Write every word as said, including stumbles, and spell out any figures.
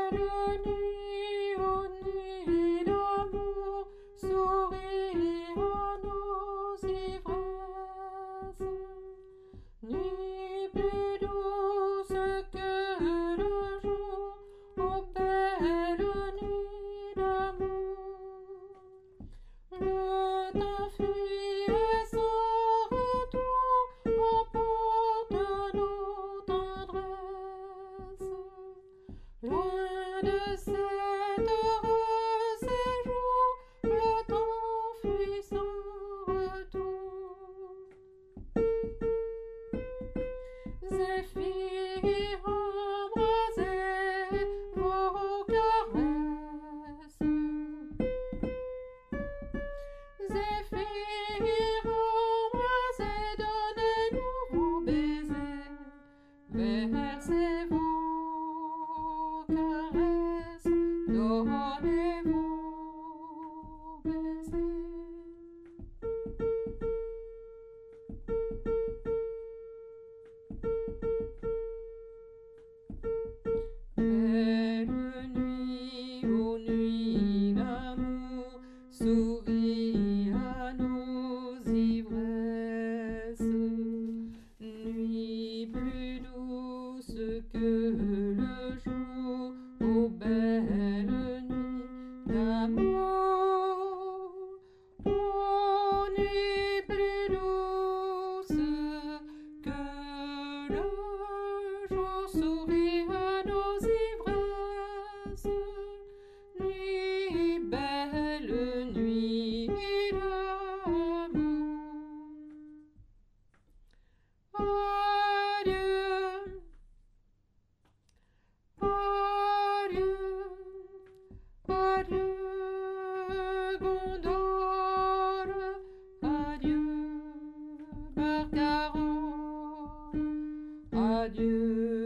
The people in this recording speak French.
belle nuit, ô nuit d'amour, souris à nos ivresses. Nuit plus douce que le jour, ô belle nuit d'amour. Le temps fuit et sans retour emporte nos tendresses. Loin de cet heureux séjour, le temps fuit sans retour. Zéphyr, embrasez vos caresses. Zéphyr, embrasez, donnez-nous vos baisers. Versez vos caresses, donnez vos baisers. Belle nuit, ô nuit d'amour, souris à nos ivresses. Nuit plus douce que le jour, ô belle nuit d'amour. Ô nuit plus douce que le jour, souris à nos ivresses. Nuit, belle nuit d'amour. Adieu, adieu, adieu, gondole, adieu, barcarolle, adieu.